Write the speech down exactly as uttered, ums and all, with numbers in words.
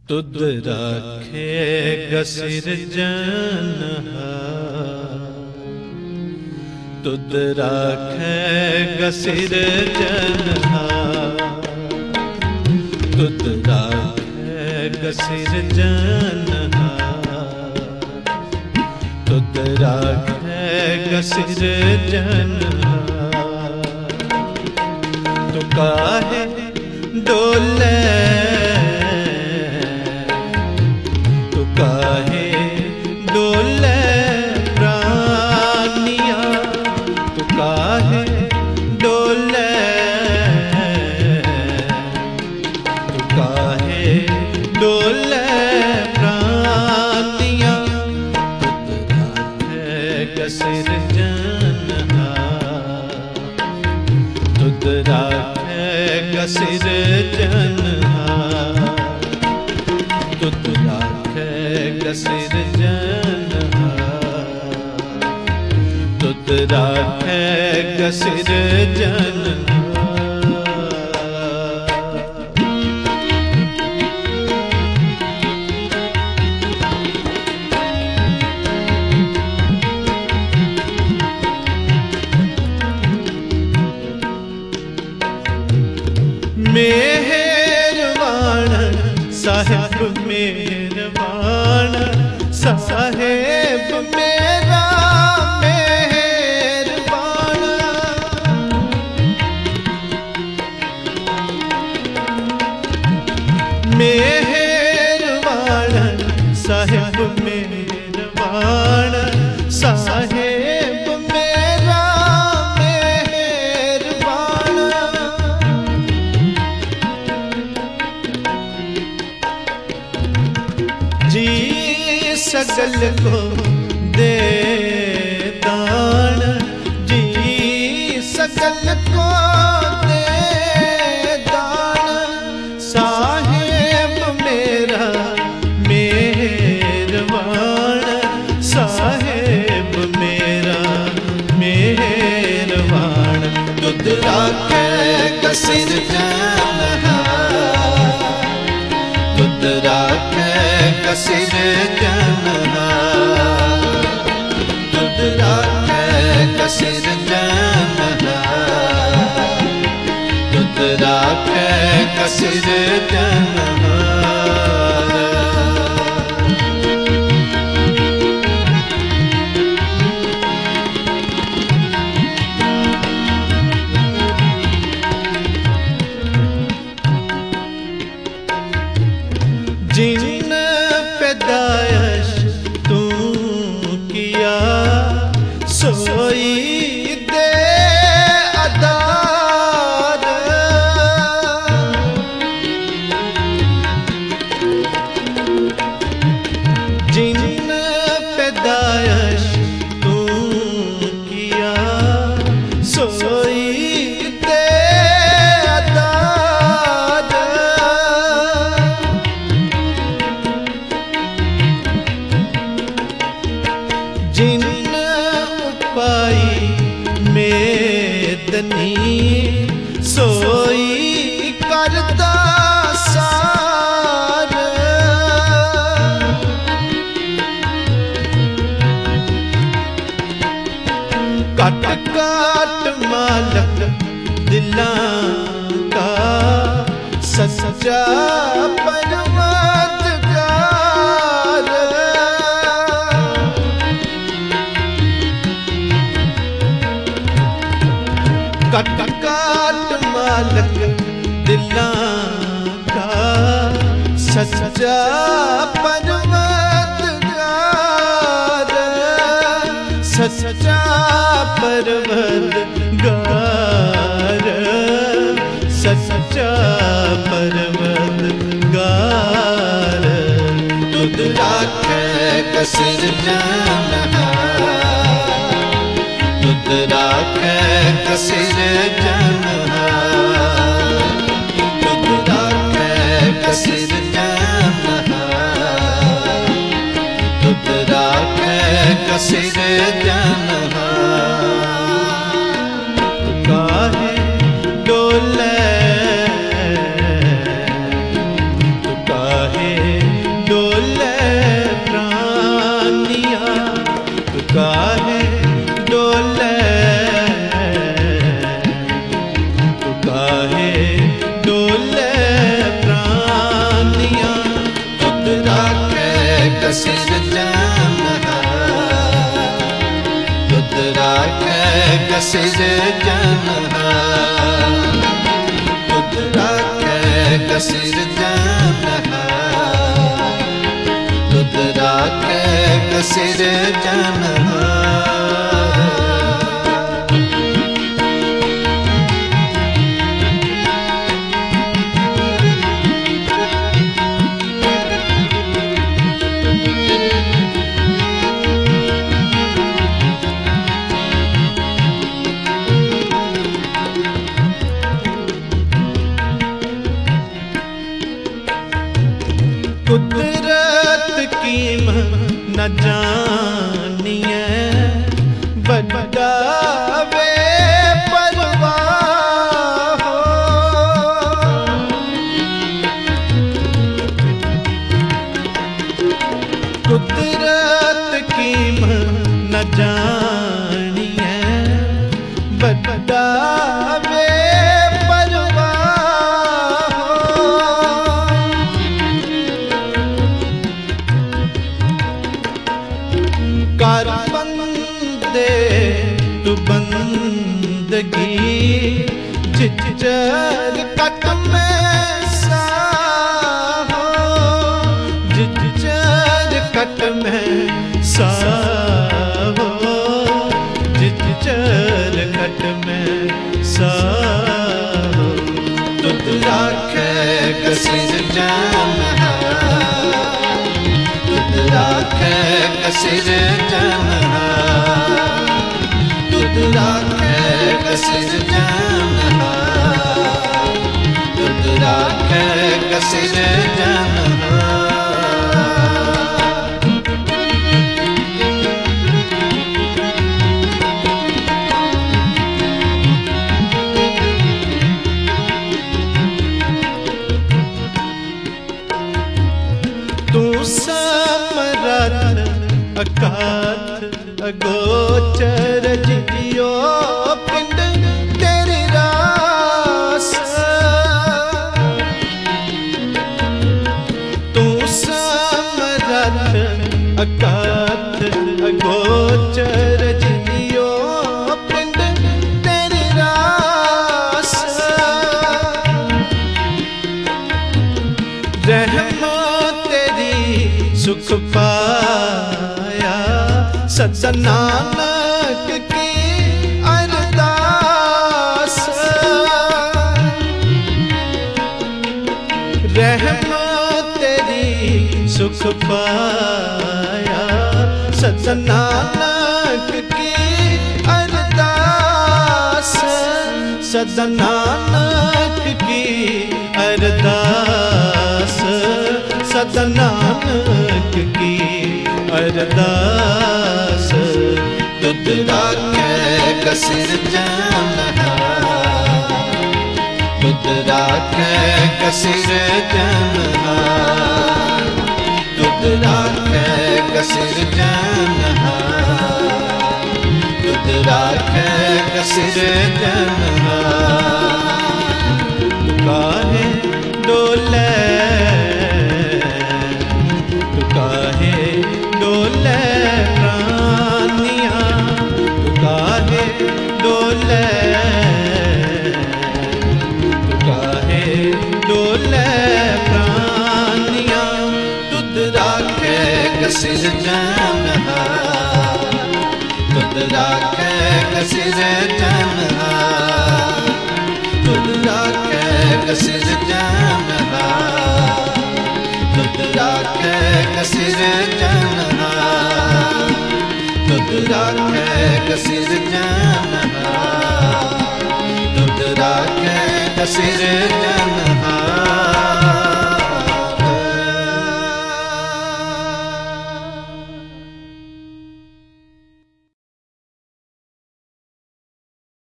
तुद राखेगा सिरजनहार, तुद राखेगा सिरजनहार, तुद राखेगा सिरजनहार, तुद राखेगा सिरजनहार। तू काहे डोले, काहे डोले प्राणिया, तू काहे डोले, तू काहे डोले प्राणिया। तुद राखेगा सिरजनहार, तुद राखेगा सिरजनहार, तुद राखेगा सिरजनहार, तुद राखेगा सिरजनहार। मेहरबान साहिब मेहरबान, साहेब मेरा मेहरबान। मेहरबान साहेब मेहरबान, साहेब मेरा मेहरबान। जी सगल को दे दान, जी सगल को दे दान। साहेब मेरा मेहरबान, साहेब मेरा मेहरबान। तुद राखेगा सिरजनहार, तुद राखेगा सिरजनहार, तुद राखेगा सिरजनहार, तुद राखेगा सिरजनहार। जिन पैदाइश तू किया, सोई दे अदार। जिन पैदाइश तू किया, सोई दे अदार। जिन उपाई मेदनी, सोई करदा सार। काट काट मालक दिलां का, सच्चा परवरदिगार। काट काट मालक दिलां का, सच्चा परवरदिगार। सच्चा परवरदिगार, सच्चा परवरदिगार। तुद राखेगा सिरजनहार, तुद राखेगा सिरजनहार, तुद राखेगा सिरजनहार, तुद राखेगा सिरजनहार। काहे डोले, तू काहे कसिर जनहा तुध राखे कसिर जनहा तुध राखे कसिर जनहा कुदरत कीम न जानिए बड़ा वे परवाह हो। कुदरत कीम न जानिए बड़ा वे कर बंदे तू बंदगी जिजर कट में सा हो जिजर कट में सा हो जिजर कट में सा हो तुध राखे कसिर जनहा तुध राखे कसिर जनहा तुध राखे कसिर जनहा तुध राखे कसिर जनहा तू समरथ अकाथ अगोचर जियो पिंड तेरी रास तू समरथ अकाथ अगोचर जियो पिंड तेरी रास रहमो तेरी सुख पाया सत नानक की अरदास रहमत तेरी सुख पाया सत नानक की अरदास सत नानक की अरदास सत नानक की अरदास तुध राखे कसिर जनहा तुध राखे कसिर जनहा तुध राखे कसिर जनहा तुध राखे कसिर जनहा काहे डोले काहे डोले प्राणियां काहे डोले काहे डोले प्राणियां तुध राखे कसिर जनहा तुध राखे कसिर जनहा तुध राखे कसिर जनहा तुध राखे कसिर जनहा तुध राखे कसिर जनहा तुध राखे कसिर जनहा।